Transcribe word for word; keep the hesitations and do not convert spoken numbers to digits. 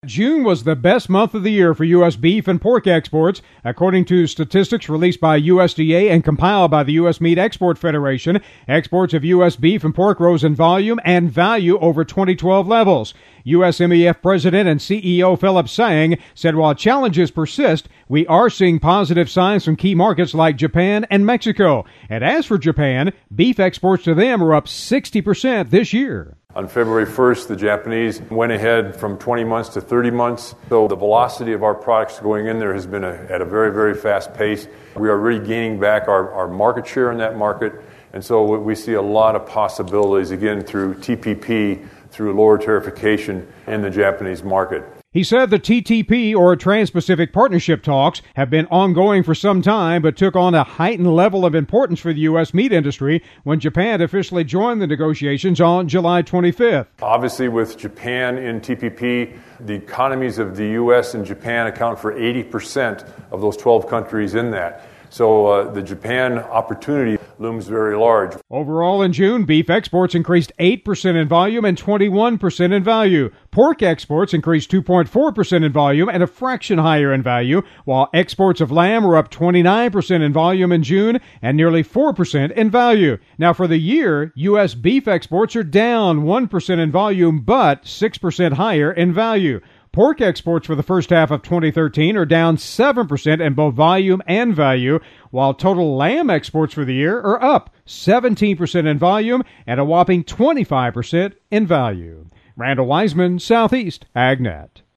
June was the best month of the year for U S beef and pork exports, according to statistics released by U S D A and compiled by the U S Meat Export Federation. Exports of U S beef and pork rose in volume and value over twenty twelve levels. U S M E F President and C E O Philip Sang said while challenges persist, we are seeing positive signs from key markets like Japan and Mexico. And as for Japan, beef exports to them are up sixty percent this year. On February first, the Japanese went ahead from twenty months to thirty months. So the velocity of our products going in there has been a, at a very, very fast pace. We are really gaining back our, our market share in that market. And so we see a lot of possibilities, again, through T P P, through lower tariffication in the Japanese market. He said the T T P, or Trans-Pacific Partnership talks, have been ongoing for some time but took on a heightened level of importance for the U S meat industry when Japan officially joined the negotiations on July twenty-fifth. Obviously, with Japan in T P P, the economies of the U S and Japan account for eighty percent of those twelve countries in that. So uh, the Japan opportunity looms very large. Overall in June, beef exports increased eight percent in volume and twenty-one percent in value. Pork exports increased two point four percent in volume and a fraction higher in value, while exports of lamb were up twenty-nine percent in volume in June and nearly four percent in value. Now for the year, U S beef exports are down one percent in volume but six percent higher in value. Pork exports for the first half of twenty thirteen are down seven percent in both volume and value, while total lamb exports for the year are up seventeen percent in volume and a whopping twenty-five percent in value. Randall Wiseman, Southeast AgNet.